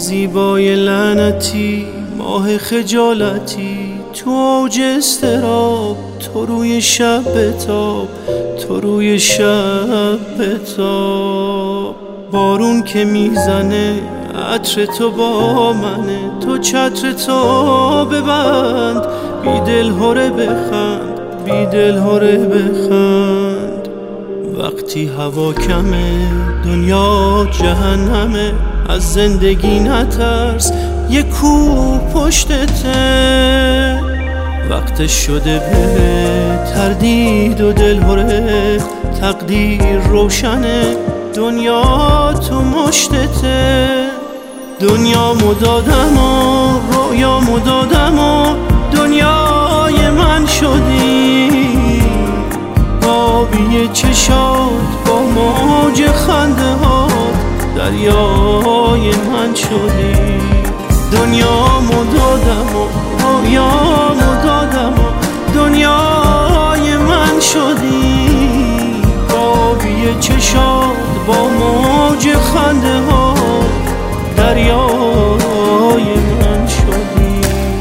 زیبای لعنتی، ماه خجالتی، تو اوج اضطراب، تو روی شب بتاب، تو روی شب بتاب. بارون که میزنه عطر تو با منه، تو چتر تو ببند، بی دل هره بخند، بی دل هره بخند. وقتی هوا کمه دنیا جهنمه، از زندگی نترس یه کوه پشتته. وقتش شده به تردید و دل هره، تقدیر روشنه دنیا تو مشتته. دنیا مدادم و رویا مدادم و دنیای من شدی، آبی چشات با موج خنده هات دریای من شدی. دنیا مدادم و رویا مدادم و دنیای من شدی، آبی چشات با موج خنده هات دریای من شدی.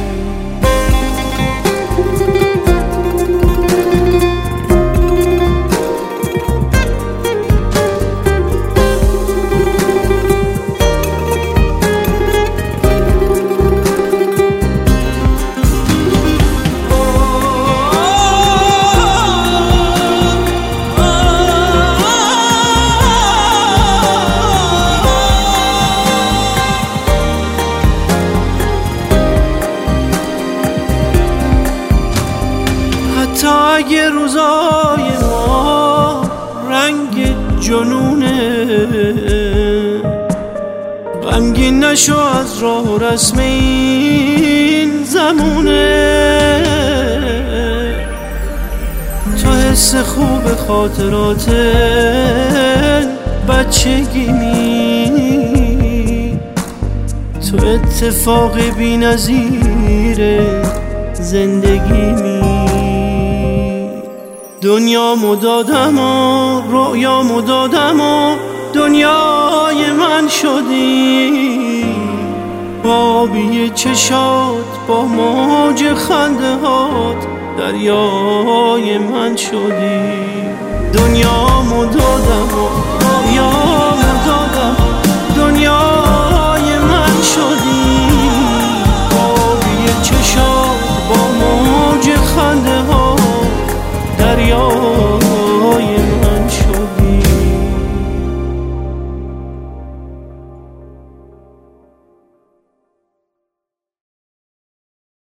تا اگه روزای ما رنگ جنونه، غمگین نشو از راه و رسم این زمونه. تو حس خوب خاطرات بچگی می، تو اتفاق بی نظیر زندگی می. دنیا مدادم و رویا مدادم و دنیای من شدی، آبی چشات با موج خنده هات دریای من شدی. دنیا مدادم و